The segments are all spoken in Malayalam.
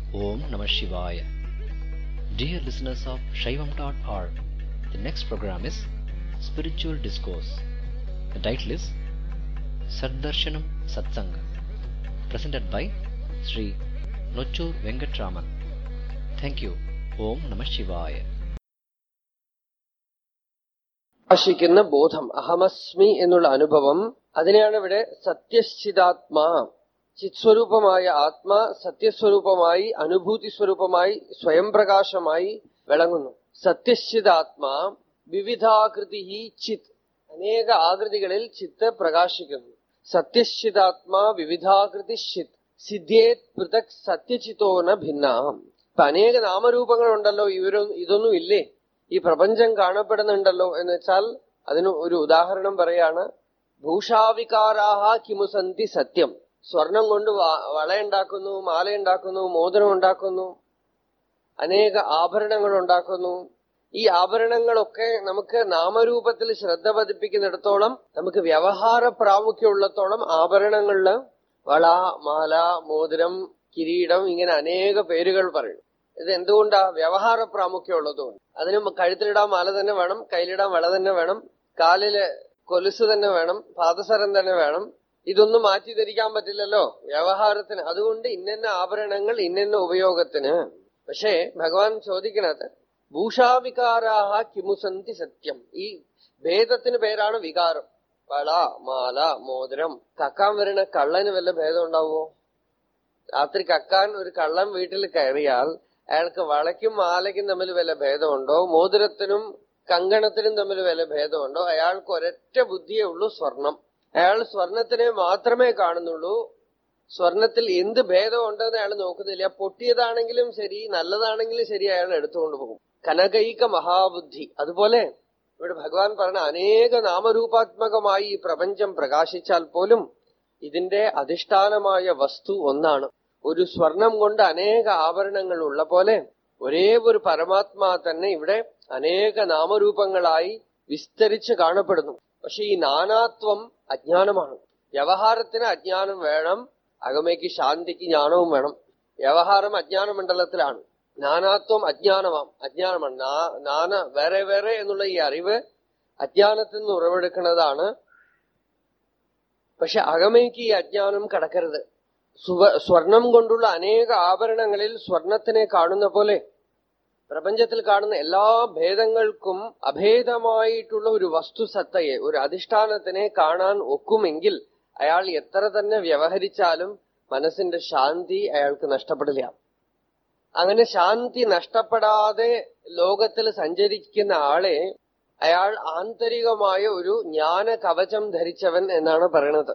Om Namah Shivaya. Dear listeners of Shaivam.org, the next program is Spiritual Discourse. The title is Saddarshanam Satsanga, presented by Sri Nochur Venkatraman. Thank you. Om Namah Shivaya. ആശിക്കുന്ന ബോധം, അഹമസ്മി എന്നുള്ള അനുഭവം, അതിനെയാണ് ഇവിടെ സത്യശ്ചിതാത്മാ, ചിത്സ്വരൂപമായ ആത്മാ സത്യസ്വരൂപമായി അനുഭൂതി സ്വരൂപമായി സ്വയം പ്രകാശമായി വിളങ്ങുന്നു. സത്യശ്ചിതാത്മാ വിവിധാകൃതി ചിത്, അനേക ആകൃതികളിൽ ചിത്ത് പ്രകാശിക്കുന്നു. സത്യശ്ചിതാത്മാ വിവിധാകൃതി ചിത് സിദ്ധ്യേത് പൃഥക് സത്യചിതോന ഭിന്ന. ഇപ്പൊ അനേക നാമരൂപങ്ങളുണ്ടല്ലോ, ഇതൊന്നും ഇല്ലേ, ഈ പ്രപഞ്ചം കാണപ്പെടുന്നുണ്ടല്ലോ എന്ന് വെച്ചാൽ അതിന് ഒരു ഉദാഹരണം പറയാണ്. ഭൂഷാവികാരാഹ കിമുസന്തി സത്യം. സ്വർണം കൊണ്ട് വളയുണ്ടാക്കുന്നു, മാലയുണ്ടാക്കുന്നു, മോതിരം ഉണ്ടാക്കുന്നു, അനേക ആഭരണങ്ങൾ ഉണ്ടാക്കുന്നു. ഈ ആഭരണങ്ങളൊക്കെ നമുക്ക് നാമരൂപത്തിൽ ശ്രദ്ധ പതിപ്പിക്കുന്നിടത്തോളം, നമുക്ക് വ്യവഹാര പ്രാമുഖ്യമുള്ളത്തോളം ആഭരണങ്ങളില് വള, മാല, മോതിരം, കിരീടം, ഇങ്ങനെ അനേക പേരുകൾ പറയും. ഇത് എന്തുകൊണ്ടാ? വ്യവഹാര പ്രാമുഖ്യമുള്ളതുകൊണ്ട്. അതിന് കഴുത്തിലിടാൻ മാല തന്നെ വേണം, കയ്യിലിടാൻ വള തന്നെ വേണം, കാലില് കൊലുസ് തന്നെ വേണം, പാദസരം തന്നെ വേണം. ഇതൊന്നും മാറ്റി ധരിക്കാൻ പറ്റില്ലല്ലോ വ്യവഹാരത്തിന്. അതുകൊണ്ട് ഇന്ന ആഭരണങ്ങൾ ഇന്ന ഉപയോഗത്തിന്. പക്ഷേ ഭഗവാൻ ചോദിക്കണത് ഭൂഷാവികാരാഹ കിമുസന്തി സത്യം. ഈ ഭേദത്തിന് പേരാണ് വികാരം. വള, മാല, മോതിരം. കക്കാൻ വരുന്ന കള്ളന് വല്ല ഭേദം ഉണ്ടാവുമോ? രാത്രി കക്കാൻ ഒരു കള്ളൻ വീട്ടിൽ കയറിയാൽ അയാൾക്ക് വളയ്ക്കും മാലയ്ക്കും തമ്മിൽ വല്ല ഭേദമുണ്ടോ? മോതിരത്തിനും കങ്കണത്തിനും തമ്മിൽ വല്ല ഭേദമുണ്ടോ? അയാൾക്ക് ഒരൊറ്റ ബുദ്ധിയേ ഉള്ളൂ, സ്വർണം. അയാൾ സ്വർണത്തിനെ മാത്രമേ കാണുന്നുള്ളൂ. സ്വർണത്തിൽ എന്ത് ഭേദമുണ്ടെന്ന് അയാൾ നോക്കുന്നില്ല. പൊട്ടിയതാണെങ്കിലും ശരി, നല്ലതാണെങ്കിലും ശരി, അയാൾ എടുത്തുകൊണ്ട് പോകും. കനകൈക മഹാബുദ്ധി. അതുപോലെ ഇവിടെ ഭഗവാൻ പറഞ്ഞ അനേക നാമരൂപാത്മകമായി ഈ പ്രപഞ്ചം പ്രകാശിച്ചാൽ പോലും ഇതിന്റെ അധിഷ്ഠാനമായ വസ്തു ഒന്നാണ്. ഒരു സ്വർണം കൊണ്ട് അനേക ആഭരണങ്ങൾ ഉള്ള പോലെ ഒരേ ഒരു പരമാത്മാ തന്നെ ഇവിടെ അനേക നാമരൂപങ്ങളായി വിസ്തരിച്ച് കാണപ്പെടുന്നു. പക്ഷെ ഈ നാനാത്വം അജ്ഞാനമാണ്. വ്യവഹാരത്തിന് അജ്ഞാനം വേണം, അകമയ്ക്ക് ശാന്തിക്ക് ജ്ഞാനവും വേണം. വ്യവഹാരം അജ്ഞാന മണ്ഡലത്തിലാണ്, നാനാത്വം അജ്ഞാനമാണ്. വേറെ വേറെ എന്നുള്ള ഈ അറിവ് അജ്ഞാനത്തിൽ നിന്ന് ഉറവെടുക്കുന്നതാണ്. പക്ഷെ അകമയ്ക്ക് ഈ അജ്ഞാനം കടക്കരുത്. സ്വർണം കൊണ്ടുള്ള അനേക ആഭരണങ്ങളിൽ സ്വർണത്തിനെ കാണുന്ന പോലെ പ്രപഞ്ചത്തിൽ കാണുന്ന എല്ലാ ഭേദങ്ങൾക്കും അഭേദമായിട്ടുള്ള ഒരു വസ്തുസത്തയെ, ഒരു അധിഷ്ഠാനത്തിനെ കാണാൻ ഒക്കുമെങ്കിൽ അയാൾ എത്ര തന്നെ വ്യവഹരിച്ചാലും മനസ്സിന്റെ ശാന്തി അയാൾക്ക് നഷ്ടപ്പെടില്ല. അങ്ങനെ ശാന്തി നഷ്ടപ്പെടാതെ ലോകത്തിൽ സഞ്ചരിക്കുന്ന ആളെ അയാൾ ആന്തരികമായ ഒരു ജ്ഞാന കവചം ധരിച്ചവൻ എന്നാണ് പറയണത്.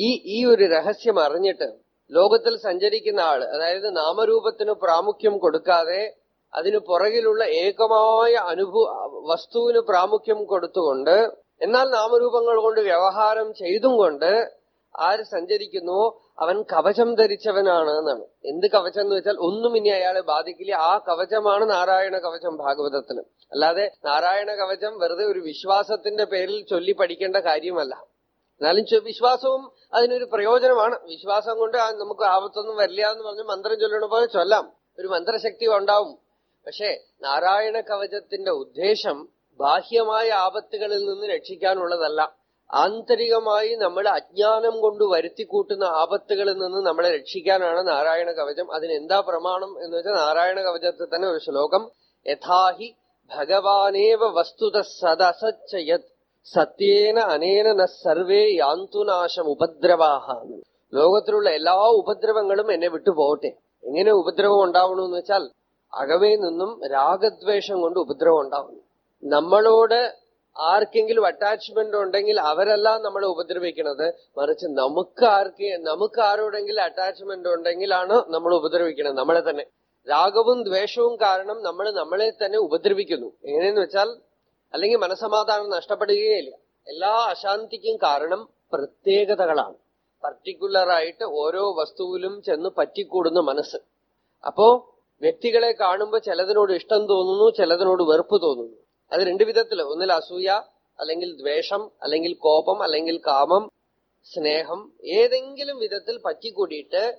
ഈ ഒരു രഹസ്യം അറിഞ്ഞിട്ട് ലോകത്തിൽ സഞ്ചരിക്കുന്ന ആള്, അതായത് നാമരൂപത്തിന് പ്രാമുഖ്യം കൊടുക്കാതെ അതിനു പുറകിലുള്ള ഏകമായ വസ്തുവിന് പ്രാമുഖ്യം കൊടുത്തുകൊണ്ട്, എന്നാൽ നാമരൂപങ്ങൾ കൊണ്ട് വ്യവഹാരം ചെയ്തും കൊണ്ട് ആര് സഞ്ചരിക്കുന്നുവോ അവൻ കവചം ധരിച്ചവനാണ് എന്നാണ്. എന്ത് കവചം എന്ന് വെച്ചാൽ ഒന്നും ഇനി അയാളെ ബാധിക്കില്ല. ആ കവചമാണ് നാരായണ കവചം ഭാഗവതത്തിന്. അല്ലാതെ നാരായണ കവചം വെറുതെ ഒരു വിശ്വാസത്തിന്റെ പേരിൽ ചൊല്ലി പഠിക്കേണ്ട കാര്യമല്ല. എന്നാലും വിശ്വാസവും അതിനൊരു പ്രയോജനമാണ്. വിശ്വാസം കൊണ്ട് നമുക്ക് ആപത്തൊന്നും വരില്ല എന്ന് പറഞ്ഞ് മന്ത്രം ചൊല്ലണ പോലെ ചൊല്ലാം, ഒരു മന്ത്രശക്തി ഉണ്ടാവും. പക്ഷെ നാരായണ കവചത്തിന്റെ ഉദ്ദേശം ബാഹ്യമായ ആപത്തുകളിൽ നിന്ന് രക്ഷിക്കാനുള്ളതല്ല. ആന്തരികമായി നമ്മൾ അജ്ഞാനം കൊണ്ട് വരുത്തിക്കൂട്ടുന്ന ആപത്തുകളിൽ നിന്ന് നമ്മളെ രക്ഷിക്കാനാണ് നാരായണ കവചം. അതിനെന്താ പ്രമാണം എന്ന് വെച്ചാൽ നാരായണ കവചത്തിൽ തന്നെ ഒരു ശ്ലോകം, യഥാഹി ഭഗവാനേവ വസ്തുത സദസച്ചയത് സത്യേന അനേന ന സർവേ യാന്തുനാശം ഉപദ്രവാഹ. ലോകത്തിലുള്ള എല്ലാ ഉപദ്രവങ്ങളും എന്നെ വിട്ടു പോകട്ടെ. എങ്ങനെ ഉപദ്രവം ഉണ്ടാവണമെന്ന് വെച്ചാൽ അകമേ നിന്നും രാഗദ്വേഷം കൊണ്ട് ഉപദ്രവം ഉണ്ടാവുന്നു. നമ്മളോട് ആർക്കെങ്കിലും അറ്റാച്ച്മെന്റ് ഉണ്ടെങ്കിൽ അവരല്ല നമ്മളെ ഉപദ്രവിക്കുന്നത്, മറിച്ച് നമുക്ക് ആരോടെങ്കിലും അറ്റാച്ച്മെന്റ് ഉണ്ടെങ്കിലാണ് നമ്മൾ ഉപദ്രവിക്കുന്നത്, നമ്മളെ തന്നെ. രാഗവും ദ്വേഷവും കാരണം നമ്മൾ നമ്മളെ തന്നെ ഉപദ്രവിക്കുന്നു. എങ്ങനെയെന്ന് വെച്ചാൽ അല്ലെങ്കിൽ മനസമാധാനം നഷ്ടപ്പെടുകയില്ല. എല്ലാ അശാന്തിക്കും കാരണം പ്രത്യേകതകളാണ്. പർട്ടിക്കുലറായിട്ട് ഓരോ വസ്തുവിലും ചെന്ന് പറ്റിക്കൂടുന്ന മനസ്സ്. അപ്പോ വ്യക്തികളെ കാണുമ്പോൾ ചിലതിനോട് ഇഷ്ടം തോന്നുന്നു, ചിലതിനോട് വെറുപ്പ് തോന്നുന്നു. അത് രണ്ടു വിധത്തില്, ഒന്നിൽ അസൂയ, അല്ലെങ്കിൽ ദ്വേഷം, അല്ലെങ്കിൽ കോപം, അല്ലെങ്കിൽ കാമം, സ്നേഹം, ഏതെങ്കിലും വിധത്തിൽ പറ്റിക്കൂടിയിട്ട്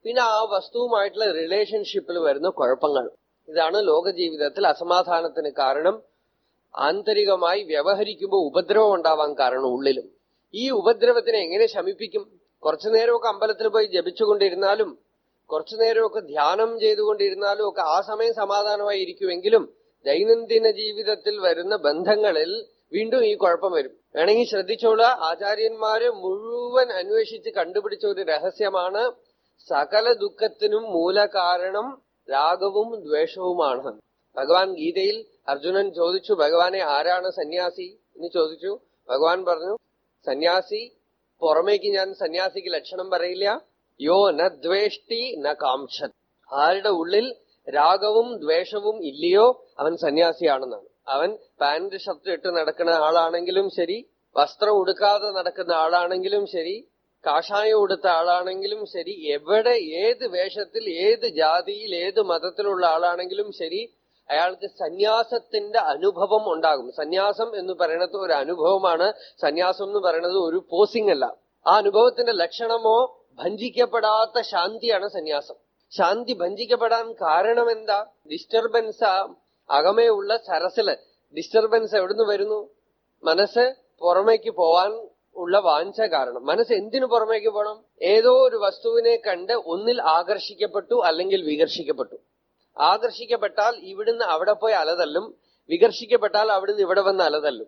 പിന്നെ ആ വസ്തുവുമായിട്ടുള്ള റിലേഷൻഷിപ്പിൽ വരുന്ന കുഴപ്പങ്ങൾ. ഇതാണ് ലോക ജീവിതത്തിൽ അസമാധാനത്തിന് കാരണം. ആന്തരികമായി വ്യവഹരിക്കുമ്പോൾ ഉപദ്രവം ഉണ്ടാവാൻ കാരണം ഉള്ളിലും. ഈ ഉപദ്രവത്തിനെ എങ്ങനെ ശമിപ്പിക്കും? കുറച്ചു നേരമൊക്കെ അമ്പലത്തിൽ പോയി ജപിച്ചുകൊണ്ടിരുന്നാലും കുറച്ചു നേരമൊക്കെ ധ്യാനം ചെയ്തുകൊണ്ടിരുന്നാലും ഒക്കെ ആ സമയം സമാധാനമായി ഇരിക്കുമെങ്കിലും ദൈനംദിന ജീവിതത്തിൽ വരുന്ന ബന്ധങ്ങളിൽ വീണ്ടും ഈ കുഴപ്പം വരും. വേണമെങ്കിൽ ശ്രദ്ധിച്ചോളൂ, ആചാര്യന്മാര് മുഴുവൻ അന്വേഷിച്ച് കണ്ടുപിടിച്ച ഒരു രഹസ്യമാണ് സകല ദുഃഖത്തിനും മൂലകാരണം രാഗവും ദ്വേഷവുമാണ്. ഭഗവാൻ ഗീതയിൽ അർജുനൻ ചോദിച്ചു, ഭഗവാനെ ആരാണ് സന്യാസി എന്ന് ചോദിച്ചു. ഭഗവാൻ പറഞ്ഞു, സന്യാസി പുറമേക്ക് ഞാൻ സന്യാസിക്ക് ലക്ഷണം പറയില്ല. യോ ന ദ്വേഷ്ടി ന കാംക്ഷത്. ആരുടെ ഉള്ളിൽ രാഗവും ദ്വേഷവും ഇല്ലയോ അവൻ സന്യാസിയാണെന്നാണ്. അവൻ പാന്റ് ഷർട്ട് ഇട്ട് നടക്കുന്ന ആളാണെങ്കിലും ശരി, വസ്ത്രം ഉടുക്കാതെ നടക്കുന്ന ആളാണെങ്കിലും ശരി, കാഷായം ഉടുത്ത ആളാണെങ്കിലും ശരി, എവിടെ ഏത് വേഷത്തിൽ ഏത് ജാതിയിൽ ഏത് മതത്തിലുള്ള ആളാണെങ്കിലും ശരി, അയാൾക്ക് സന്യാസത്തിന്റെ അനുഭവം ഉണ്ടാകും. സന്യാസം എന്ന് പറയുന്നത് ഒരു അനുഭവമാണ്. സന്യാസം എന്ന് പറയുന്നത് ഒരു പോസിംഗ് അല്ല. ആ അനുഭവത്തിന്റെ ലക്ഷണമോ ഭഞ്ജിക്കപ്പെടാത്ത ശാന്തിയാണ് സന്യാസം. ശാന്തി ഭഞ്ജിക്കപ്പെടാൻ കാരണം എന്താ? ഡിസ്റ്റർബൻസ് അകമേ ഉള്ള സരസില് ഡിസ്റ്റർബൻസ് എവിടുന്ന് വരുന്നു? മനസ്സ് പുറമേക്ക് പോവാൻ ഉള്ള വാഞ്ച കാരണം. മനസ്സ് എന്തിനു പുറമേക്ക് പോകണം? ഏതോ ഒരു വസ്തുവിനെ കണ്ട് ഒന്നിൽ ആകർഷിക്കപ്പെട്ടു അല്ലെങ്കിൽ വികർഷിക്കപ്പെട്ടു. ആകർഷിക്കപ്പെട്ടാൽ ഇവിടുന്ന് അവിടെ പോയി അലതല്ലും, വികർഷിക്കപ്പെട്ടാൽ അവിടുന്ന് ഇവിടെ വന്ന് അലതല്ലും.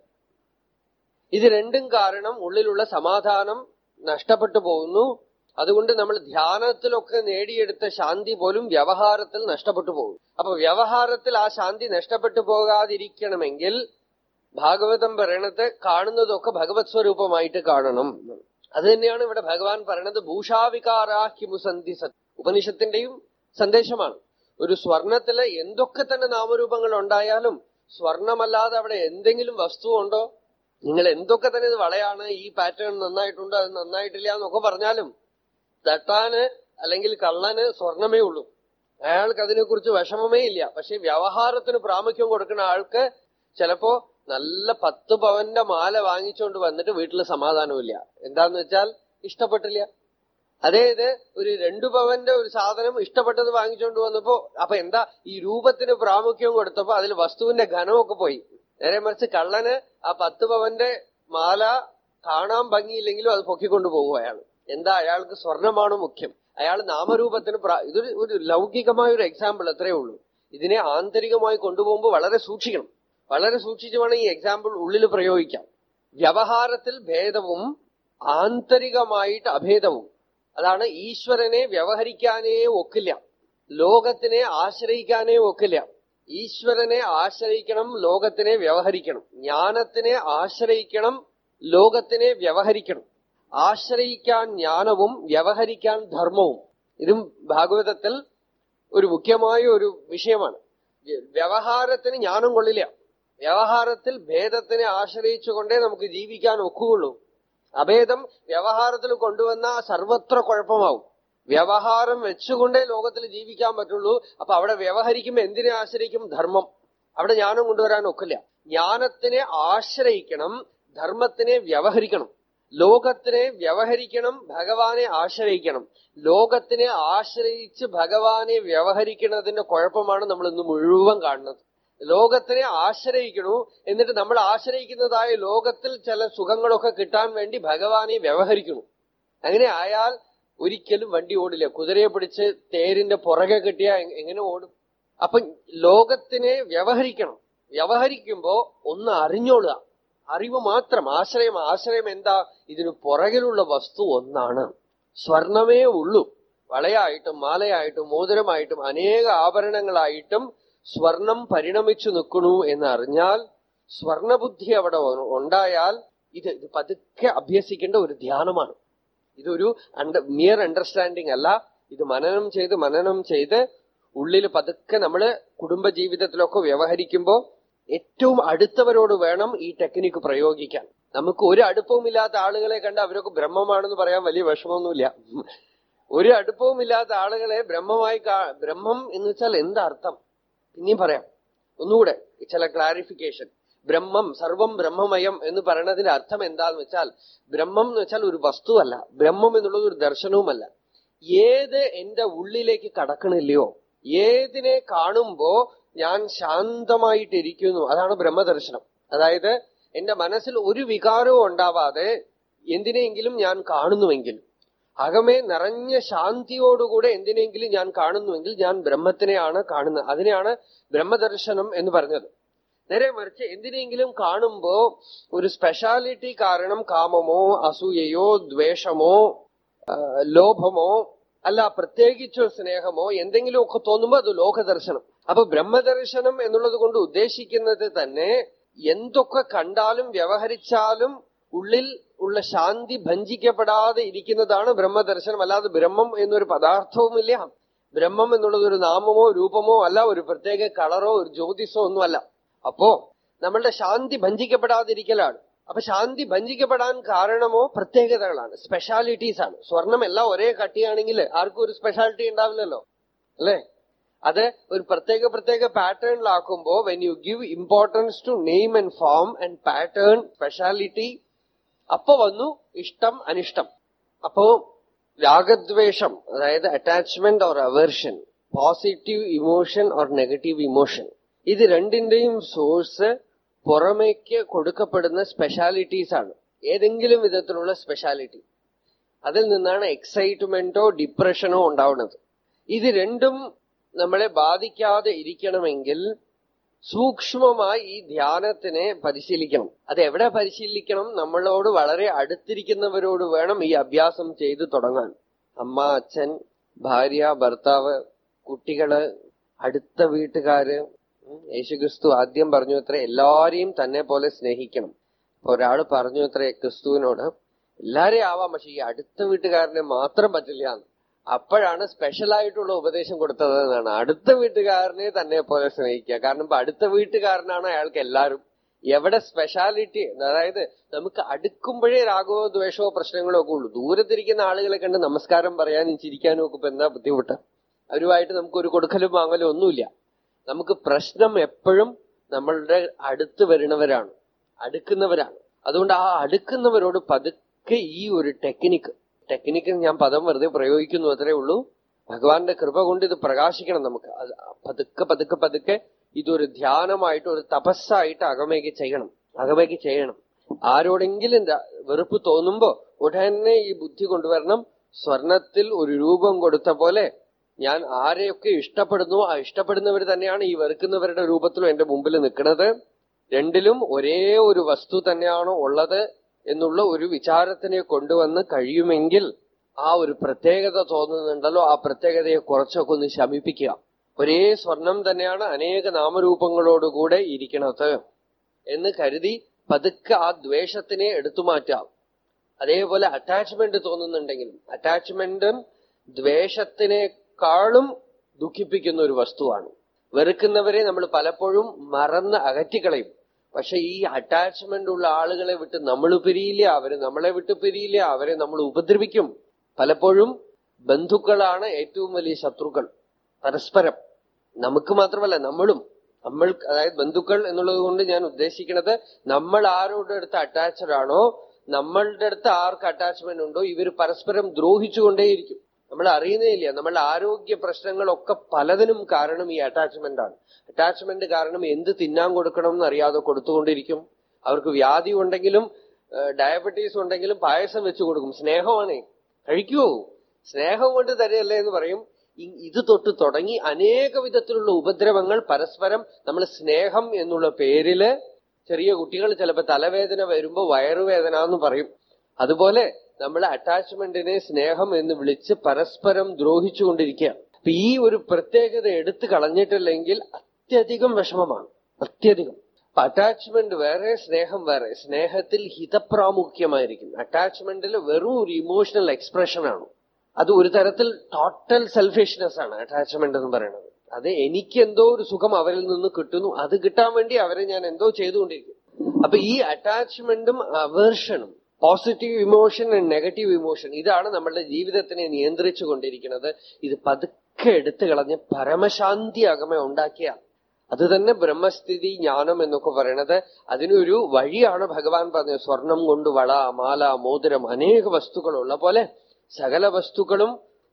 ഇത് രണ്ടും കാരണം ഉള്ളിലുള്ള സമാധാനം നഷ്ടപ്പെട്ടു പോകുന്നു. അതുകൊണ്ട് നമ്മൾ ധ്യാനത്തിലൊക്കെ നേടിയെടുത്ത ശാന്തി പോലും വ്യവഹാരത്തിൽ നഷ്ടപ്പെട്ടു പോകും. അപ്പൊ വ്യവഹാരത്തിൽ ആ ശാന്തി നഷ്ടപ്പെട്ടു പോകാതിരിക്കണമെങ്കിൽ ഭാഗവതം പറയണത് കാണുന്നതൊക്കെ ഭഗവത് സ്വരൂപമായിട്ട് കാണണം. അത് തന്നെയാണ് ഇവിടെ ഭഗവാൻ പറയണത്. ഭൂഷാവികാരാഹിമുസന്ധി സത് ഉപനിഷത്തിന്റെയും സന്ദേശമാണ്. ഒരു സ്വർണത്തില് എന്തൊക്കെ തന്നെ നാമരൂപങ്ങൾ ഉണ്ടായാലും സ്വർണമല്ലാതെ അവിടെ എന്തെങ്കിലും വസ്തു ഉണ്ടോ? നിങ്ങൾ എന്തൊക്കെ തന്നെ ഇത് വളയാണ്, ഈ പാറ്റേൺ നന്നായിട്ടുണ്ട്, അത് നന്നായിട്ടില്ല എന്നൊക്കെ പറഞ്ഞാലും തട്ടാന് അല്ലെങ്കിൽ കള്ളന് സ്വർണമേ ഉള്ളൂ. അയാൾക്ക് അതിനെക്കുറിച്ച് വിഷമമേ ഇല്ല. പക്ഷെ വ്യവഹാരത്തിന് പ്രാമുഖ്യം കൊടുക്കുന്ന ആൾക്ക് ചിലപ്പോ നല്ല 10 പവന്റെ മാല വാങ്ങിച്ചുകൊണ്ട് വന്നിട്ട് വീട്ടിൽ സമാധാനമില്ല. എന്താന്ന് വെച്ചാൽ ഇഷ്ടപ്പെട്ടില്ല. അതേ ഇത് ഒരു 2 പവന്റെ ഒരു സാധനം ഇഷ്ടപ്പെട്ടത് വാങ്ങിച്ചുകൊണ്ട് വന്നപ്പോ അപ്പൊ എന്താ ഈ രൂപത്തിന് പ്രാമുഖ്യം കൊടുത്തപ്പോ അതിൽ വസ്തുവിന്റെ ഘനമൊക്കെ പോയി. നേരെ മറിച്ച് കള്ളന് ആ 10 പവന്റെ മാല കാണാൻ ഭംഗിയില്ലെങ്കിലും അത് പൊക്കിക്കൊണ്ടു പോകും അയാൾ. എന്താ? അയാൾക്ക് സ്വർണമാണ് മുഖ്യം. അയാൾ നാമരൂപത്തിന് ഇതൊരു ഒരു ലൗകികമായ ഒരു എക്സാമ്പിൾ അത്രേ ഉള്ളൂ. ഇതിനെ ആന്തരികമായി കൊണ്ടുപോകുമ്പോൾ വളരെ സൂക്ഷിക്കണം. വളരെ സൂക്ഷിച്ചു വേണം ഈ എക്സാമ്പിൾ ഉള്ളിൽ പ്രയോഗിക്കാം. വ്യവഹാരത്തിൽ ഭേദവും ആന്തരികമായിട്ട് അഭേദവും. അതാണ് ഈശ്വരനെ വ്യവഹരിക്കാനേ ഒക്കില്ല, ലോകത്തിനെ ആശ്രയിക്കാനേ ഒക്കില്ല. ഈശ്വരനെ ആശ്രയിക്കണം, ലോകത്തിനെ വ്യവഹരിക്കണം. ജ്ഞാനത്തിനെ ആശ്രയിക്കണം, ലോകത്തിനെ വ്യവഹരിക്കണം. ആശ്രയിക്കാൻ ജ്ഞാനവും വ്യവഹരിക്കാൻ ധർമ്മവും. ഇതും ഭാഗവതത്തിൽ ഒരു മുഖ്യമായ ഒരു വിഷയമാണ്. വ്യവഹാരത്തിന് ജ്ഞാനം കൊള്ളില്ല. വ്യവഹാരത്തിൽ ഭേദത്തിനെ ആശ്രയിച്ചുകൊണ്ടേ നമുക്ക് ജീവിക്കാൻ ഒക്കുകയുള്ളൂ. അഭേദം വ്യവഹാരത്തിൽ കൊണ്ടുവന്ന സർവത്ര കുഴപ്പമാവും. വ്യവഹാരം വെച്ചുകൊണ്ടേ ലോകത്തിൽ ജീവിക്കാൻ പറ്റുള്ളൂ. അപ്പൊ അവിടെ വ്യവഹരിക്കുമ്പോ എന്തിനെ ആശ്രയിക്കും? ധർമ്മം. അവിടെ ജ്ഞാനം കൊണ്ടുവരാൻ ഒക്കില്ല. ജ്ഞാനത്തിനെ ആശ്രയിക്കണം, ധർമ്മത്തിനെ വ്യവഹരിക്കണം. ലോകത്തിനെ വ്യവഹരിക്കണം, ഭഗവാനെ ആശ്രയിക്കണം. ലോകത്തിനെ ആശ്രയിച്ച് ഭഗവാനെ വ്യവഹരിക്കുന്നതിന്റെ കുഴപ്പമാണ് നമ്മൾ ഇന്ന് മുഴുവൻ കാണുന്നത്. ലോകത്തിനെ ആശ്രയിക്കണു, എന്നിട്ട് നമ്മൾ ആശ്രയിക്കുന്നതായ ലോകത്തിൽ ചില സുഖങ്ങളൊക്കെ കിട്ടാൻ വേണ്ടി ഭഗവാനെ വ്യവഹരിക്കണു. അങ്ങനെ ആയാൽ ഒരിക്കലും വണ്ടി ഓടില്ല. കുതിരയെ പിടിച്ച് തേരിന്റെ പുറകെ കെട്ടിയാ എങ്ങനെ ഓടും? അപ്പൊ ലോകത്തിനെ വ്യവഹരിക്കണം. വ്യവഹരിക്കുമ്പോ ഒന്ന് അറിഞ്ഞോളുക. അറിവ് മാത്രം. ആശ്രയം. ആശ്രയം എന്താ? ഇതിനു പുറകിലുള്ള വസ്തു ഒന്നാണ്. സ്വർണമേ ഉള്ളൂ. വളയായിട്ടും മാലയായിട്ടും മോതിരമായിട്ടും അനേക ആഭരണങ്ങളായിട്ടും സ്വർണം പരിണമിച്ചു നിൽക്കണു എന്നറിഞ്ഞാൽ, സ്വർണബുദ്ധി അവിടെ ഉണ്ടായാൽ ഇത് പതുക്കെ അഭ്യസിക്കേണ്ട ഒരു ധ്യാനമാണ്. ഇതൊരു മിയർ അണ്ടർസ്റ്റാൻഡിങ് അല്ല. ഇത് മനനം ചെയ്ത് ഉള്ളിൽ പതുക്കെ നമ്മള് കുടുംബജീവിതത്തിലൊക്കെ വ്യവഹരിക്കുമ്പോ ഏറ്റവും അടുത്തവരോട് വേണം ഈ ടെക്നിക്ക് പ്രയോഗിക്കാൻ. നമുക്ക് ഒരു അടുപ്പവുമില്ലാത്ത ആളുകളെ കണ്ട് അവരൊക്കെ ബ്രഹ്മമാണെന്ന് പറയാൻ വലിയ വിഷമമൊന്നുമില്ല. ഒരു അടുപ്പവുമില്ലാത്ത ആളുകളെ ബ്രഹ്മം എന്ന് വെച്ചാൽ എന്താ അർത്ഥം പിന്നെയും പറയാം. ഒന്നുകൂടെ ചില ക്ലാരിഫിക്കേഷൻ. ബ്രഹ്മം, സർവം ബ്രഹ്മമയം എന്ന് പറയുന്നതിന്റെ അർത്ഥം എന്താന്ന് വെച്ചാൽ, ബ്രഹ്മം എന്ന് വെച്ചാൽ ഒരു വസ്തുവല്ല. ബ്രഹ്മം എന്നുള്ളത് ഒരു ദർശനവുമല്ല. ഏത് എന്റെ ഉള്ളിലേക്ക് കടക്കണില്ലയോ, ഏതിനെ കാണുമ്പോ ഞാൻ ശാന്തമായിട്ടിരിക്കുന്നു, അതാണ് ബ്രഹ്മദർശനം. അതായത് എന്റെ മനസ്സിൽ ഒരു വികാരവും ഉണ്ടാവാതെ എന്തിനെങ്കിലും ഞാൻ കാണുന്നുവെങ്കിൽ, അകമേ നിറഞ്ഞ ശാന്തിയോടുകൂടെ എന്തിനെങ്കിലും ഞാൻ കാണുന്നുവെങ്കിൽ ഞാൻ ബ്രഹ്മത്തിനെയാണ് കാണുന്നത്. അതിനെയാണ് ബ്രഹ്മദർശനം എന്ന് പറഞ്ഞത്. നേരെ മറിച്ച് എന്തിനെങ്കിലും കാണുമ്പോ ഒരു സ്പെഷ്യാലിറ്റി കാരണം കാമമോ അസൂയയോ ദ്വേഷമോ ലോഭമോ അല്ല പ്രത്യേകിച്ചോ സ്നേഹമോ എന്തെങ്കിലുമൊക്കെ തോന്നുമ്പോ അത് ലോകദർശനം. അപ്പൊ ബ്രഹ്മദർശനം എന്നുള്ളത് കൊണ്ട് ഉദ്ദേശിക്കുന്നത് തന്നെ എന്തൊക്കെ കണ്ടാലും വ്യവഹരിച്ചാലും ഉള്ളിൽ ഉള്ള ശാന്തി ഭഞ്ജിക്കപ്പെടാതെ ഇരിക്കുന്നതാണ് ബ്രഹ്മദർശനം. അല്ലാതെ ബ്രഹ്മം എന്നൊരു പദാർത്ഥവുമില്ല. ബ്രഹ്മം എന്നുള്ളത് ഒരു നാമമോ രൂപമോ അല്ല, ഒരു പ്രത്യേക കളറോ ഒരു ജ്യോതിഷോ ഒന്നുമല്ല. അപ്പോ നമ്മളുടെ ശാന്തി ഭഞ്ജിക്കപ്പെടാതിരിക്കലാണ്. അപ്പൊ ശാന്തി ഭഞ്ജിക്കപ്പെടാൻ കാരണമോ പ്രത്യേകതകളാണ്, സ്പെഷ്യാലിറ്റീസ് ആണ്. സ്വർണം എല്ലാം ഒരേ കട്ടിയാണെങ്കിൽ ആർക്കും ഒരു സ്പെഷ്യാലിറ്റി ഉണ്ടാവില്ലല്ലോ, അല്ലേ? അത് ഒരു പ്രത്യേക പാറ്റേണിലാക്കുമ്പോ when you give importance to name and form and pattern speciality, അപ്പൊ വന്നു ഇഷ്ടം അനിഷ്ടം. അപ്പോ രാഗദ്വേഷം, അതായത് attachment or aversion, positive emotion or negative emotion, ഇത് രണ്ടിന്റെയും സോഴ്സ് പുറമേക്ക് കൊടുക്കപ്പെടുന്ന സ്പെഷ്യാലിറ്റീസ് ആണ്. ഏതെങ്കിലും വിധത്തിലുള്ള സ്പെഷ്യാലിറ്റി, അതിൽ നിന്നാണ് എക്സൈറ്റ്മെന്റോ ഡിപ്രഷനോ ഉണ്ടാവുന്നത്. ഇത് രണ്ടും നമ്മളെ ബാധിക്കാതെ ഇരിക്കണമെങ്കിൽ സൂക്ഷ്മമായി ഈ ധ്യാനത്തിനെ പരിശീലിക്കണം. അത് എവിടെ പരിശീലിക്കണം? നമ്മളോട് വളരെ അടുത്തിരിക്കുന്നവരോട് വേണം ഈ അഭ്യാസം ചെയ്തു തുടങ്ങാൻ. അമ്മ, അച്ഛൻ, ഭാര്യ, ഭർത്താവ്, കുട്ടികള്, അടുത്ത വീട്ടുകാര്. യേശുക്രിസ്തു ആദ്യം പറഞ്ഞു അത്ര എല്ലാരെയും തന്നെ പോലെ സ്നേഹിക്കണം. ഒരാള് പറഞ്ഞു അത്ര ക്രിസ്തുവിനോട് എല്ലാരെയും ആവാം, പക്ഷെ ഈ അടുത്ത വീട്ടുകാരനെ മാത്രം പറ്റില്ല. അപ്പോഴാണ് സ്പെഷ്യലായിട്ടുള്ള ഉപദേശം കൊടുത്തത് എന്നാണ്. അടുത്ത വീട്ടുകാരനെ തന്നെ പോലെ സ്നേഹിക്കുക. കാരണം ഇപ്പൊ അടുത്ത വീട്ടുകാരനാണ് അയാൾക്ക് എല്ലാവരും. എവിടെ സ്പെഷ്യാലിറ്റി, അതായത് നമുക്ക് അടുക്കുമ്പോഴേ രാഗവോ ദ്വേഷമോ പ്രശ്നങ്ങളോ ഒക്കെ ഉള്ളൂ. ദൂരത്തിരിക്കുന്ന ആളുകളെ കണ്ട് നമസ്കാരം പറയാനും ചിരിക്കാനും ഒക്കെ ഇപ്പൊ എന്താ ബുദ്ധിമുട്ട്? അവരുമായിട്ട് നമുക്കൊരു കൊടുക്കലും വാങ്ങലും ഒന്നുമില്ല. നമുക്ക് പ്രശ്നം എപ്പോഴും നമ്മളുടെ അടുത്ത് വരുന്നവരാണ്, അടുക്കുന്നവരാണ്. അതുകൊണ്ട് ആ അടുക്കുന്നവരോട് പതുക്കെ ഈ ഒരു ടെക്നിക്ക് ഞാൻ പദം വെറുതെ പ്രയോഗിക്കുന്നു, അത്രേ ഉള്ളൂ. ഭഗവാന്റെ കൃപ കൊണ്ട് ഇത് പ്രകാശിക്കണം നമുക്ക്. പതുക്കെ ഇതൊരു ധ്യാനമായിട്ട്, ഒരു തപസ്സായിട്ട് അകമേക്ക് ചെയ്യണം. ആരോടെങ്കിലും വെറുപ്പ് തോന്നുമ്പോ ഉടനെ ഈ ബുദ്ധി കൊണ്ടുവരണം. സ്വർണത്തിൽ ഒരു രൂപം കൊടുത്ത പോലെ ഞാൻ ആരെയൊക്കെ ഇഷ്ടപ്പെടുന്നു, ആ ഇഷ്ടപ്പെടുന്നവർ തന്നെയാണ് ഈ വെറുക്കുന്നവരുടെ രൂപത്തിലും എന്റെ മുമ്പിൽ നിൽക്കുന്നത്. രണ്ടിലും ഒരേ ഒരു വസ്തു തന്നെയാണോ ഉള്ളത് എന്നുള്ള ഒരു വിചാരത്തിനെ കൊണ്ടുവന്ന് കഴിയുമെങ്കിൽ ആ ഒരു പ്രത്യേകത തോന്നുന്നുണ്ടല്ലോ, ആ പ്രത്യേകതയെ കുറച്ചൊക്കെ ഒന്ന് ശമിപ്പിക്കുക. ഒരേ സ്വർണം തന്നെയാണ് അനേക നാമരൂപങ്ങളോടുകൂടെ ഇരിക്കണത് എന്ന് കരുതി പതുക്കെ ആ ദ്വേഷത്തിനെ എടുത്തുമാറ്റാം. അതേപോലെ അറ്റാച്ച്മെന്റ് തോന്നുന്നുണ്ടെങ്കിലും, അറ്റാച്ച്മെന്റും ദ്വേഷത്തിനേക്കാളും ദുഃഖിപ്പിക്കുന്ന ഒരു വസ്തുവാണ്. വെറുക്കുന്നവരെ നമ്മൾ പലപ്പോഴും മറന്ന് അകറ്റിക്കളയും. പക്ഷെ ഈ അറ്റാച്ച്മെന്റ് ഉള്ള ആളുകളെ വിട്ട് നമ്മൾ പിരിയില്ല, അവര് നമ്മളെ വിട്ട് പിരിയില്ല, അവരെ നമ്മൾ ഉപദ്രവിക്കും. പലപ്പോഴും ബന്ധുക്കളാണ് ഏറ്റവും വലിയ ശത്രുക്കൾ പരസ്പരം. നമുക്ക് മാത്രമല്ല, നമ്മൾ അതായത് ബന്ധുക്കൾ എന്നുള്ളത് കൊണ്ട് ഞാൻ ഉദ്ദേശിക്കുന്നത്, നമ്മൾ ആരോടെ അടുത്ത് അറ്റാച്ച്ഡ് ആണോ, നമ്മളുടെ അടുത്ത് ആർക്ക് അറ്റാച്ച്മെന്റ് ഉണ്ടോ, ഇവർ പരസ്പരം ദ്രോഹിച്ചുകൊണ്ടേയിരിക്കും. നമ്മൾ അറിയുന്നേയില്ല. നമ്മളുടെ ആരോഗ്യ പ്രശ്നങ്ങളൊക്കെ പലതിനും കാരണം ഈ അറ്റാച്ച്മെന്റ് ആണ്. അറ്റാച്ച്മെന്റ് കാരണം എന്ത് തിന്നാൻ കൊടുക്കണം എന്ന് അറിയാതെ കൊടുത്തുകൊണ്ടിരിക്കും. അവർക്ക് വ്യാധി ഉണ്ടെങ്കിലും ഡയബറ്റീസ് ഉണ്ടെങ്കിലും പായസം വെച്ചു കൊടുക്കും. സ്നേഹമാണ്, കഴിക്കുവോ, സ്നേഹം കൊണ്ട് തരയല്ലേ എന്ന് പറയും. ഇത് തൊട്ട് തുടങ്ങി അനേക വിധത്തിലുള്ള ഉപദ്രവങ്ങൾ പരസ്പരം നമ്മൾ സ്നേഹം എന്നുള്ള പേരില്. ചെറിയ കുട്ടികൾ ചിലപ്പോ തലവേദന വരുമ്പോ വയറുവേദന എന്ന് പറയും. അതുപോലെ നമ്മൾ അറ്റാച്ച്മെന്റിനെ സ്നേഹം എന്ന് വിളിച്ച് പരസ്പരം ദ്രോഹിച്ചുകൊണ്ടിരിക്കുക. അപ്പൊ ഈ ഒരു പ്രത്യേകത എടുത്തു കളഞ്ഞിട്ടില്ലെങ്കിൽ അത്യധികം വിഷമമാണ്, അത്യധികം. അപ്പൊ അറ്റാച്ച്മെന്റ് വേറെ, സ്നേഹം വേറെ. സ്നേഹത്തിൽ ഹിതപ്രാമുഖ്യമായിരിക്കും. അറ്റാച്ച്മെന്റിൽ വെറും ഒരു ഇമോഷണൽ എക്സ്പ്രഷൻ ആണ്. അത് ഒരു തരത്തിൽ ടോട്ടൽ സെൽഫിഷ്നെസ് ആണ് അറ്റാച്ച്മെന്റ് എന്ന് പറയുന്നത്. അത് എനിക്ക് എന്തോ ഒരു സുഖം അവരിൽ നിന്ന് കിട്ടുന്നു, അത് കിട്ടാൻ വേണ്ടി അവരെ ഞാൻ എന്തോ ചെയ്തുകൊണ്ടിരിക്കും. അപ്പൊ ഈ അറ്റാച്ച്മെന്റും അവേർഷനും, positive emotion and negative emotion, ഇതാണ് നമ്മളുടെ ജീവിതത്തിനെ നിയന്ത്രിച്ചു കൊണ്ടിരിക്കുന്നത്. ഇത് പതുക്കെ എടുത്തു കളഞ്ഞ് പരമശാന്തി അകമേ ഉണ്ടാക്കിയ അത് തന്നെ ബ്രഹ്മസ്ഥിതി ജ്ഞാനം എന്നൊക്കെ പറയണത്. അതിനൊരു വഴിയാണ് ഭഗവാൻ പറഞ്ഞത്. സ്വർണം കൊണ്ട് വള, മാല, മോതിരം, അനേക വസ്തുക്കളുള്ള പോലെ സകല വസ്തുക്കളും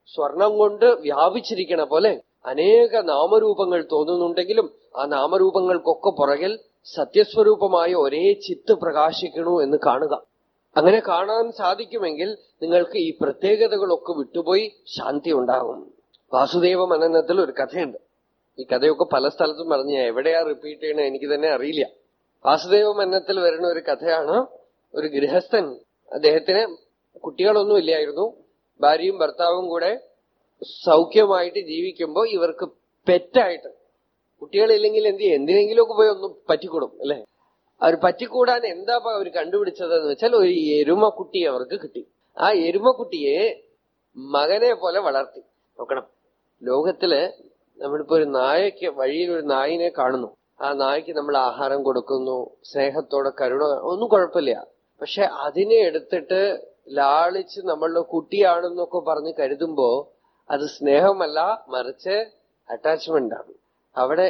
സ്വർണം കൊണ്ട് വ്യാപിച്ചിരിക്കണ പോലെ അനേക നാമരൂപങ്ങൾ തോന്നുന്നുണ്ടെങ്കിലും ആ നാമരൂപങ്ങൾക്കൊക്കെ പുറകിൽ സത്യസ്വരൂപമായ ഒരേ ചിത്ത് പ്രകാശിക്കണു എന്ന് കാണുക. അങ്ങനെ കാണാൻ സാധിക്കുമെങ്കിൽ നിങ്ങൾക്ക് ഈ പ്രത്യേകതകളൊക്കെ വിട്ടുപോയി ശാന്തി ഉണ്ടാകും. വാസുദേവ മനനത്തിൽ ഒരു കഥയുണ്ട്. ഈ കഥയൊക്കെ പല സ്ഥലത്തും പറഞ്ഞ എവിടെയാ റിപ്പീറ്റ് ചെയ്യണേ എനിക്ക് തന്നെ അറിയില്ല. വാസുദേവ മനനത്തിൽ വരുന്ന ഒരു കഥയാണ്. ഒരു ഗൃഹസ്ഥൻ, അദ്ദേഹത്തിന് കുട്ടികളൊന്നും ഇല്ലായിരുന്നു. ഭാര്യയും ഭർത്താവും കൂടെ സൗഖ്യമായിട്ട് ജീവിക്കുമ്പോ ഇവർക്ക് പെറ്റായിട്ട് കുട്ടികളില്ലെങ്കിൽ എന്തിനെങ്കിലുമൊക്കെ പോയി ഒന്ന് പറ്റിക്കൂടും അല്ലെ. അവർ പറ്റിക്കൂടാൻ എന്താ അവർ കണ്ടുപിടിച്ചതെന്ന് വെച്ചാൽ ഒരു എരുമക്കുട്ടി അവർക്ക് കിട്ടി. ആ എരുമക്കുട്ടിയെ മകനെ പോലെ വളർത്തി. നോക്കണം, ലോകത്തില് നമ്മളിപ്പോ ഒരു നായക്ക്, വഴിയിൽ ഒരു നായിനെ കാണുന്നു, ആ നായ്ക്ക് നമ്മൾ ആഹാരം കൊടുക്കുന്നു, സ്നേഹത്തോടെ കരുണ, ഒന്നും കുഴപ്പമില്ല. പക്ഷെ അതിനെ എടുത്തിട്ട് ലാളിച്ച് നമ്മളുടെ കുട്ടിയാണെന്നൊക്കെ പറഞ്ഞ് കരുതുമ്പോ അത് സ്നേഹമല്ല, മറിച്ച് അറ്റാച്ച്മെന്റ് ആണ്. അവിടെ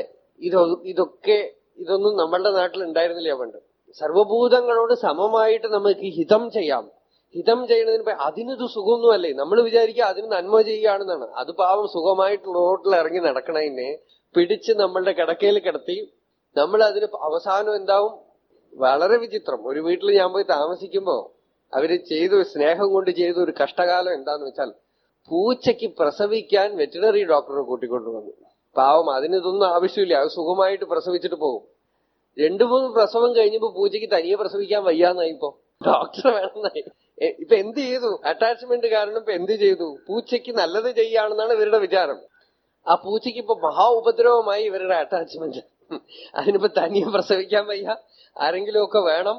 ഇതൊന്നും നമ്മളുടെ നാട്ടിൽ ഉണ്ടായിരുന്നില്ല പണ്ട്. സർവഭൂതങ്ങളോട് സമമായിട്ട് നമുക്ക് ഹിതം ചെയ്യാം. ഹിതം ചെയ്യുന്നതിന് അതിനിത് സുഖമൊന്നുമല്ലേ. നമ്മൾ വിചാരിക്കുക അതിന് നന്മ ചെയ്യുകയാണെന്നാണ്. അത് പാവം സുഖമായിട്ട് റോഡിൽ ഇറങ്ങി നടക്കണതിനെ പിടിച്ച് നമ്മളുടെ കിടക്കയിൽ കിടത്തി നമ്മൾ അതിന് അവസാനം എന്താവും? വളരെ വിചിത്രം. ഒരു വീട്ടിൽ ഞാൻ പോയി താമസിക്കുമ്പോ അവര് സ്നേഹം കൊണ്ട് ചെയ്ത ഒരു കഷ്ടകാലം എന്താന്ന് വെച്ചാൽ, പൂച്ചയ്ക്ക് പ്രസവിക്കാൻ വെറ്റിനറി ഡോക്ടറെ കൂട്ടിക്കൊണ്ടുവന്നു. പാവം അതിനിതൊന്നും ആവശ്യമില്ല, അത് സുഖമായിട്ട് പ്രസവിച്ചിട്ട് പോകും. 2-3 പ്രസവം കഴിഞ്ഞപ്പോ പൂച്ചയ്ക്ക് തനിയെ പ്രസവിക്കാൻ വയ്യാന്നായി. ഇപ്പൊ ഡോക്ടറെ വേണമെന്നായി. ഇപ്പൊ എന്ത് ചെയ്തു? അറ്റാച്ച്മെന്റ് കാരണം ഇപ്പൊ എന്ത് ചെയ്തു? പൂച്ചയ്ക്ക് നല്ലത് ചെയ്യാണെന്നാണ് ഇവരുടെ വിചാരം. ആ പൂച്ചയ്ക്ക് ഇപ്പൊ മഹാ ഉപദ്രവമായി ഇവരുടെ അറ്റാച്ച്മെന്റ്. അതിനിപ്പോ തനിയെ പ്രസവിക്കാൻ വയ്യ, ആരെങ്കിലുമൊക്കെ വേണം.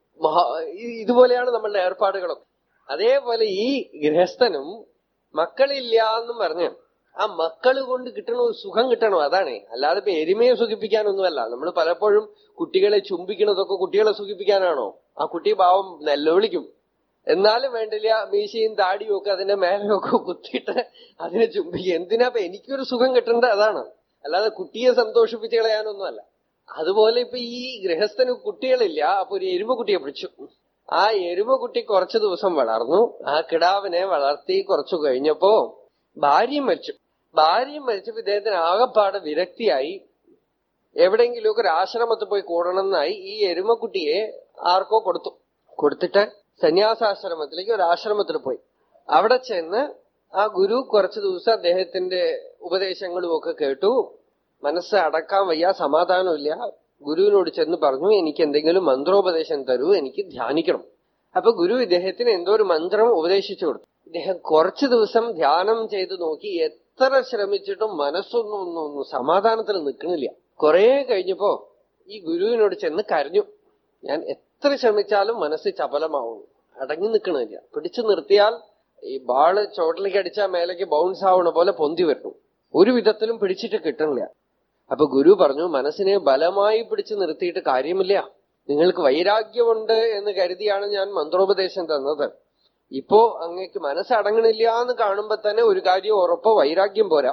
ഇതുപോലെയാണ് നമ്മളുടെ ഏർപ്പാടുകളൊക്കെ. അതേപോലെ ഈ ഗൃഹസ്ഥനും മക്കളില്ല എന്നും പറഞ്ഞ് ആ മക്കള് കൊണ്ട് കിട്ടണ സുഖം കിട്ടണോ, അതാണ്. അല്ലാതെ ഇപ്പൊ എരുമയെ സുഖിപ്പിക്കാനൊന്നുമല്ല. നമ്മൾ പലപ്പോഴും കുട്ടികളെ ചുംബിക്കണതൊക്കെ കുട്ടികളെ സുഖിപ്പിക്കാനാണോ? ആ കുട്ടി പാവം നെല്ലവിളിക്കും, എന്നാലും വേണ്ടില്ല മീശയും താടിയും ഒക്കെ അതിന്റെ മേലൊക്കെ കുത്തിയിട്ട് അതിനെ ചുംബിക്കുക. എന്തിനാ? ഇപ്പൊ എനിക്കൊരു സുഖം കിട്ടേണ്ടത് അതാണ്, അല്ലാതെ കുട്ടിയെ സന്തോഷിപ്പിച്ച് കളയാനൊന്നുമല്ല. അതുപോലെ ഇപ്പൊ ഈ ഗൃഹസ്ഥന് കുട്ടികളില്ല. അപ്പൊ ഒരു എരുമക്കുട്ടിയെ പിടിച്ചു. ആ എരുമക്കുട്ടി കുറച്ചു ദിവസം വളർന്നു. ആ കിടാവിനെ വളർത്തി കുറച്ചു കഴിഞ്ഞപ്പോ ഭാര്യയും മരിച്ചു. മരിച്ചപ്പോ ഇദ്ദേഹത്തിന് ആകെപ്പാടെ വിരക്തിയായി. എവിടെയെങ്കിലുമൊക്കെ ഒരു ആശ്രമത്തിൽ പോയി കൂടണമെന്നായി. ഈ എരുമക്കുട്ടിയെ ആർക്കോ കൊടുത്തിട്ട് സന്യാസാശ്രമത്തിലേക്ക് ഒരു ആശ്രമത്തിൽ പോയി. അവിടെ ചെന്ന് ആ ഗുരു കുറച്ചു ദിവസം അദ്ദേഹത്തിന്റെ ഉപദേശങ്ങളും ഒക്കെ കേട്ടു. മനസ്സ് അടക്കാൻ വയ്യ, സമാധാനമില്ല. ഗുരുവിനോട് ചെന്ന് പറഞ്ഞു, എനിക്ക് എന്തെങ്കിലും മന്ത്രോപദേശം തരൂ, എനിക്ക് ധ്യാനിക്കണം. അപ്പൊ ഗുരു ഇദ്ദേഹത്തിന് എന്തോ ഒരു മന്ത്രം ഉപദേശിച്ചു കൊടുത്തു. ഇദ്ദേഹം കുറച്ചു ദിവസം ധ്യാനം ചെയ്ത് നോക്കി. എത്ര ശ്രമിച്ചിട്ടും മനസ്സൊന്നും സമാധാനത്തിൽ നിൽക്കണില്ല. കുറെ കഴിഞ്ഞപ്പോ ഈ ഗുരുവിനോട് ചെന്ന് കരഞ്ഞു, ഞാൻ എത്ര ശ്രമിച്ചാലും മനസ്സ് ചപലമാവുന്നു, അടങ്ങി നിൽക്കണില്ല. പിടിച്ചു നിർത്തിയാൽ ഈ ബാള് ചോട്ടിലേക്ക് അടിച്ചാൽ മേലേക്ക് ബൗൺസ് ആവണ പോലെ പൊന്തി വരുന്നു. ഒരു വിധത്തിലും പിടിച്ചിട്ട് കിട്ടണില്ല. അപ്പൊ ഗുരു പറഞ്ഞു, മനസ്സിനെ ബലമായി പിടിച്ചു നിർത്തിയിട്ട് കാര്യമില്ല. നിങ്ങൾക്ക് വൈരാഗ്യമുണ്ട് എന്ന് കരുതിയാണ് ഞാൻ മന്ത്രോപദേശം തന്നത്. ഇപ്പോ അങ്ങേക്ക് മനസ്സടങ്ങണില്ല എന്ന് കാണുമ്പോ തന്നെ ഒരു കാര്യം ഉറപ്പോ, വൈരാഗ്യം പോരാ.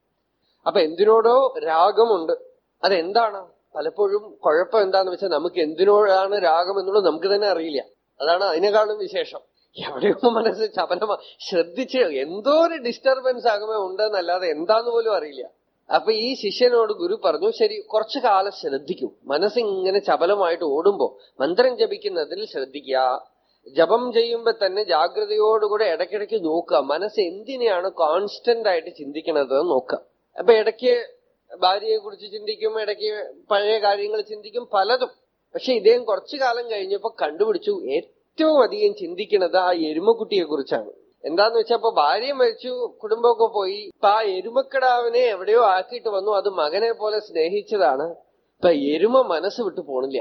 അപ്പൊ എന്തിനോടോ രാഗമുണ്ട്. അതെന്താണ്? പലപ്പോഴും കുഴപ്പം എന്താന്ന് വെച്ചാൽ നമുക്ക് എന്തിനോടാണ് രാഗം എന്നുള്ളത് നമുക്ക് തന്നെ അറിയില്ല. അതാണ് അതിനേക്കാളും വിശേഷം. എവിടെയോ മനസ്സ് ചപലമാ, ശ്രദ്ധിച്ച് എന്തോ ഒരു ഡിസ്റ്റർബൻസ് ആകുമ്പോ ഉണ്ടെന്നല്ലാതെ എന്താന്ന് പോലും അറിയില്ല. അപ്പൊ ഈ ശിഷ്യനോട് ഗുരു പറഞ്ഞു, ശരി കുറച്ചു കാലം ശ്രദ്ധിക്കൂ. മനസ്സിങ്ങനെ ചപലമായിട്ട് ഓടുമ്പോ മന്ത്രം ജപിക്കുന്നതിൽ ശ്രദ്ധിക്കുക. ജപം ചെയ്യുമ്പോ തന്നെ ജാഗ്രതയോടുകൂടെ ഇടയ്ക്കിടയ്ക്ക് നോക്കുക, മനസ്സ് എന്തിനെയാണ് കോൺസ്റ്റന്റ് ആയിട്ട് ചിന്തിക്കണത് നോക്കുക. അപ്പൊ ഇടയ്ക്ക് ഭാര്യയെ കുറിച്ച് ചിന്തിക്കും, ഇടയ്ക്ക് പഴയ കാര്യങ്ങൾ ചിന്തിക്കും, പലതും. പക്ഷെ ഇദ്ദേഹം കുറച്ചു കാലം കഴിഞ്ഞപ്പോ കണ്ടുപിടിച്ചു ഏറ്റവും അധികം ചിന്തിക്കുന്നത് ആ എരുമക്കുട്ടിയെ കുറിച്ചാണ്. എന്താന്ന് വെച്ചാ ഇപ്പൊ ഭാര്യ മരിച്ചു, കുടുംബമൊക്കെ പോയി. ഇപ്പൊ ആ എരുമക്കിടാവിനെ എവിടെയോ ആക്കിയിട്ട് വന്നു. അത് മകനെ പോലെ സ്നേഹിച്ചതാണ്. ഇപ്പൊ എരുമ മനസ്സ് വിട്ടു പോണില്ല.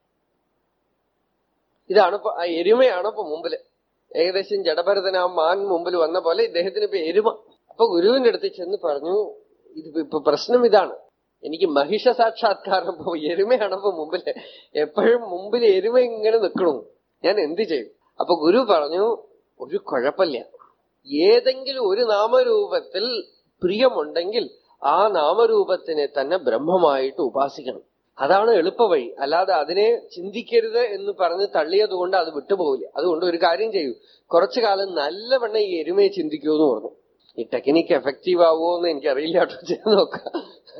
ഇതാണിപ്പോ ആ എരുമയാണ് ഇപ്പൊ മുമ്പില്. ഏകദേശം ജഡഭരതൻ ആ മാൻ മുമ്പിൽ വന്ന പോലെ ഇദ്ദേഹത്തിന് ഇപ്പൊ എരുമ. അപ്പൊ ഗുരുവിന്റെ അടുത്ത് ചെന്ന് പറഞ്ഞു, ഇപ്പൊ പ്രശ്നം ഇതാണ്, എനിക്ക് മഹിഷ സാക്ഷാത്കാരം. ഇപ്പൊ എരുമയാണിപ്പോ മുമ്പില്, എപ്പോഴും മുമ്പിൽ എരുമ ഇങ്ങനെ നിൽക്കണു, ഞാൻ എന്ത് ചെയ്യും? അപ്പൊ ഗുരു പറഞ്ഞു, ഒരു കുഴപ്പമില്ല. ഏതെങ്കിലും ഒരു നാമരൂപത്തിൽ പ്രിയമുണ്ടെങ്കിൽ ആ നാമരൂപത്തിനെ തന്നെ ബ്രഹ്മമായിട്ട് ഉപാസിക്കണം. അതാണ് എളുപ്പവഴി. അല്ലാതെ അതിനെ ചിന്തിക്കരുത് എന്ന് പറഞ്ഞ് തള്ളിയത് കൊണ്ട് അത് വിട്ടുപോകില്ല. അതുകൊണ്ട് ഒരു കാര്യം ചെയ്യൂ, കുറച്ചു കാലം നല്ലവണ്ണം ഈ എരുമയെ ചിന്തിക്കൂ എന്ന് പറഞ്ഞു. ഈ ടെക്നിക്ക് എഫക്റ്റീവ് ആവുമോ എന്ന് എനിക്കറിയില്ല കേട്ടോ, ചെയ്ത് നോക്കാം.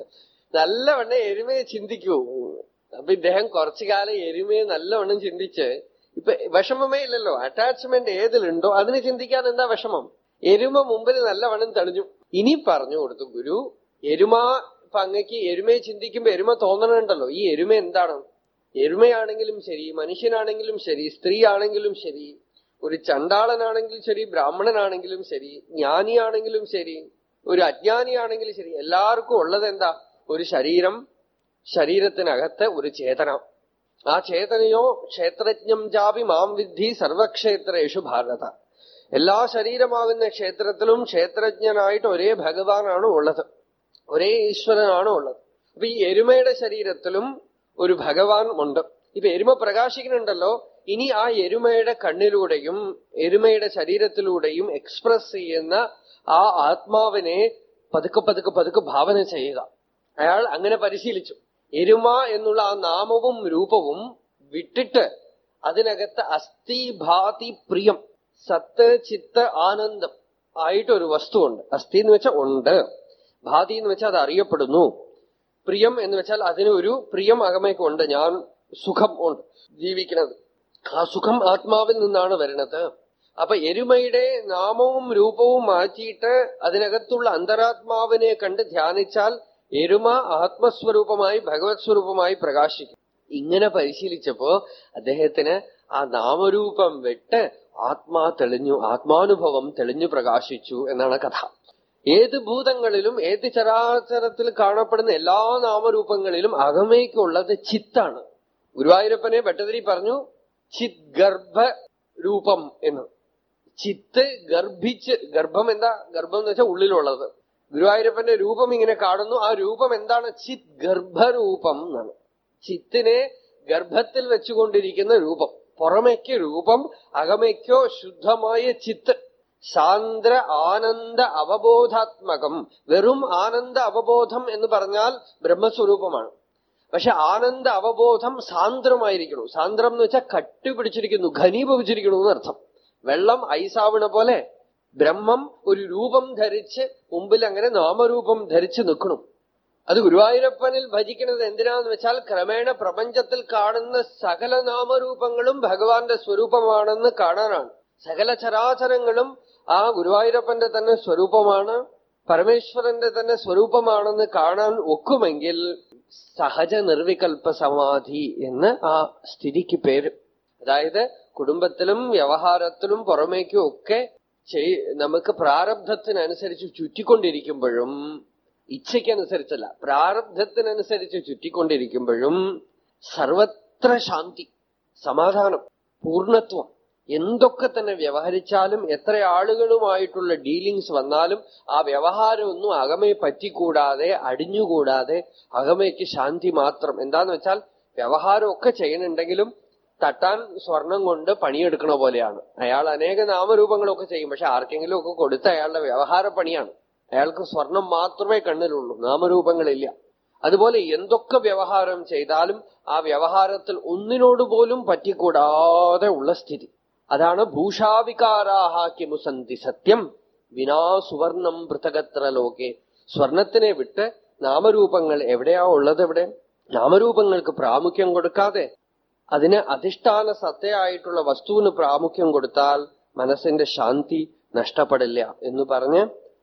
നല്ലവണ്ണം എരുമയെ ചിന്തിക്കൂ. അപ്പൊ ഇദ്ദേഹം കുറച്ചു കാലം എരുമയെ നല്ലവണ്ണം ചിന്തിച്ച് ഇപ്പൊ വിഷമമേ ഇല്ലല്ലോ. അറ്റാച്ച്മെന്റ് ഏതിലുണ്ടോ അതിന് ചിന്തിക്കാൻ എന്താ വിഷമം? എരുമ മുമ്പിൽ നല്ലവണ്ണം തെളിഞ്ഞു. ഇനി പറഞ്ഞു കൊടുത്തു ഗുരു, എരുമ ഇപ്പൊ അങ്ങക്ക് എരുമയെ ചിന്തിക്കുമ്പോ എരുമ തോന്നണുണ്ടല്ലോ, ഈ എരുമ എന്താണ്? എരുമയാണെങ്കിലും ശരി, മനുഷ്യനാണെങ്കിലും ശരി, സ്ത്രീ ആണെങ്കിലും ശരി, ഒരു ചണ്ടാളനാണെങ്കിലും ശരി, ബ്രാഹ്മണനാണെങ്കിലും ശരി, ജ്ഞാനിയാണെങ്കിലും ശരി, ഒരു അജ്ഞാനിയാണെങ്കിലും ശരി, എല്ലാവർക്കും ഉള്ളത് എന്താ? ഒരു ശരീരം, ശരീരത്തിനകത്ത് ഒരു ചേതന. ആ ചേതനയോ ക്ഷേത്രജ്ഞം ജാപി മാം വിദ്ധി സർവക്ഷേത്രേഷു ഭാരത. എല്ലാ ശരീരമാകുന്ന ക്ഷേത്രത്തിലും ക്ഷേത്രജ്ഞനായിട്ട് ഒരേ ഭഗവാനാണ് ഉള്ളത്, ഒരേ ഈശ്വരനാണ് ഉള്ളത്. അപ്പൊ ഈ എരുമയുടെ ശരീരത്തിലും ഒരു ഭഗവാൻ ഉണ്ട്. ഇപ്പൊ എരുമ പ്രകാശിക്കുന്നുണ്ടല്ലോ, ഇനി ആ എരുമയുടെ കണ്ണിലൂടെയും എരുമയുടെ ശരീരത്തിലൂടെയും എക്സ്പ്രസ് ചെയ്യുന്ന ആ ആത്മാവിനെ പതുക്കെ പതുക്കെ പതുക്കെ ഭാവന ചെയ്യുക. അയാൾ അങ്ങനെ പരിശീലിച്ചു. എരുമ എന്നുള്ള ആ നാമവും രൂപവും വിട്ടിട്ട് അതിനകത്ത് അസ്ഥി ഭാതി പ്രിയം, സത്ത് ചിത്ത് ആനന്ദം ആയിട്ടൊരു വസ്തുവുണ്ട്. അസ്ഥി എന്ന് വെച്ചാൽ ഉണ്ട്, ഭാതി എന്ന് വെച്ചാൽ അത് അറിയപ്പെടുന്നു, പ്രിയം എന്ന് വെച്ചാൽ അതിനൊരു പ്രിയം അകമേക്കുണ്ട്, ഞാൻ സുഖം ഉണ്ട് ജീവിക്കുന്നത്. ആ സുഖം ആത്മാവിൽ നിന്നാണ് വരുന്നത്. അപ്പൊ എരുമയുടെ നാമവും രൂപവും മാറ്റിയിട്ട് അതിനകത്തുള്ള അന്തരാത്മാവിനെ കണ്ട് ധ്യാനിച്ചാൽ എരുമ ആത്മസ്വരൂപമായി ഭഗവത് സ്വരൂപമായി പ്രകാശിക്കും. ഇങ്ങനെ പരിശീലിച്ചപ്പോ അദ്ദേഹത്തിന് ആ നാമരൂപം വിട്ട് ആത്മാ തെളിഞ്ഞു, ആത്മാനുഭവം തെളിഞ്ഞു പ്രകാശിച്ചു എന്നാണ് കഥ. ഏത് ഭൂതങ്ങളിലും ഏത് ചരാചരത്തിൽ കാണപ്പെടുന്ന എല്ലാ നാമരൂപങ്ങളിലും അകമേക്കുള്ളത് ചിത്താണ്. ഗുരുവായൂരപ്പനെ ഭട്ടതിരി പറഞ്ഞു ചിത് ഗർഭ രൂപം എന്ന്. ചിത്ത് ഗർഭിച്ച്, ഗർഭം എന്താ? ഗർഭം എന്ന് വെച്ചാൽ ഉള്ളിലുള്ളത്. ഗുരുവായൂരപ്പന്റെ രൂപം ഇങ്ങനെ കാണുന്നു. ആ രൂപം എന്താണ്? ചിത് ഗർഭരൂപം എന്നാണ്. ചിത്തിനെ ഗർഭത്തിൽ വെച്ചുകൊണ്ടിരിക്കുന്ന രൂപം. പുറമേക്ക് രൂപം, അകമേക്കോ ശുദ്ധമായ ചിത്ത്. സാന്ദ്ര ആനന്ദ അവബോധാത്മകം. വെറും ആനന്ദ അവബോധം എന്ന് പറഞ്ഞാൽ ബ്രഹ്മസ്വരൂപമാണ്. പക്ഷെ ആനന്ദ അവബോധം സാന്ദ്രമായിരിക്കണം. സാന്ദ്രം എന്ന് വെച്ചാൽ കട്ടിപിടിച്ചിരിക്കുന്നു, ഘനീഭവിച്ചിരിക്കണു എന്നർത്ഥം. വെള്ളം ഐസാവണ പോലെ ബ്രഹ്മം ഒരു രൂപം ധരിച്ച് മുമ്പിൽ അങ്ങനെ നാമരൂപം ധരിച്ച് നിൽക്കണം. അത് ഗുരുവായൂരപ്പനിൽ ഭജിക്കുന്നത് എന്തിനാന്ന് വെച്ചാൽ ക്രമേണ പ്രപഞ്ചത്തിൽ കാണുന്ന സകല നാമരൂപങ്ങളും ഭഗവാന്റെ സ്വരൂപമാണെന്ന് കാണാനാണ്. സകല ചരാചരങ്ങളും ആ ഗുരുവായൂരപ്പന്റെ തന്നെ സ്വരൂപമാണ്, പരമേശ്വരന്റെ തന്നെ സ്വരൂപമാണെന്ന് കാണാൻ ഒക്കുമെങ്കിൽ സഹജ നിർവികൽപ്പ സമാധി എന്ന് ആ സ്ഥിതിക്ക് പേര്. അതായത് കുടുംബത്തിലും വ്യവഹാരത്തിലും പുറമേക്കും ഒക്കെ നമുക്ക് പ്രാരബ്ധത്തിനനുസരിച്ച് ചുറ്റിക്കൊണ്ടിരിക്കുമ്പോഴും, ഇച്ഛയ്ക്കനുസരിച്ചല്ല പ്രാരബ്ധത്തിനനുസരിച്ച് ചുറ്റിക്കൊണ്ടിരിക്കുമ്പോഴും സർവത്ര ശാന്തി, സമാധാനം, പൂർണ്ണത്വം. എന്തൊക്കെ തന്നെ വ്യവഹരിച്ചാലും എത്ര ആളുകളുമായിട്ടുള്ള ഡീലിങ്സ് വന്നാലും ആ വ്യവഹാരമൊന്നും അകമേ പറ്റിക്കൂടാതെ അടിഞ്ഞുകൂടാതെ അകമയ്ക്ക് ശാന്തി മാത്രം. എന്താന്ന് വെച്ചാൽ വ്യവഹാരമൊക്കെ ചെയ്യണുണ്ടെങ്കിലും തട്ടാൻ സ്വർണം കൊണ്ട് പണിയെടുക്കണ പോലെയാണ്. അയാൾ അനേക നാമരൂപങ്ങളൊക്കെ ചെയ്യും, പക്ഷെ ആർക്കെങ്കിലും ഒക്കെ കൊടുത്ത അയാളുടെ വ്യവഹാര പണിയാണ്. അയാൾക്ക് സ്വർണം മാത്രമേ കണ്ണിലുള്ളൂ, നാമരൂപങ്ങളില്ല. അതുപോലെ എന്തൊക്കെ വ്യവഹാരം ചെയ്താലും ആ വ്യവഹാരത്തിൽ ഒന്നിനോടുപോലും പറ്റിക്കൂടാതെ ഉള്ള സ്ഥിതി. അതാണ് ഭൂഷാവികാരാഹ കിമുസന്തി സത്യം വിനാ സുവർണം പൃഥകത്ര ലോകെ. സ്വർണത്തിനെ വിട്ട് നാമരൂപങ്ങൾ എവിടെയാ ഉള്ളത്? എവിടെ? നാമരൂപങ്ങൾക്ക് പ്രാമുഖ്യം കൊടുക്കാതെ അതിന് അധിഷ്ഠാന സത്തയായിട്ടുള്ള വസ്തുവിന് പ്രാമുഖ്യം കൊടുത്താൽ മനസ്സിന്റെ ശാന്തി നഷ്ടപ്പെടില്ല എന്ന് പറഞ്ഞ്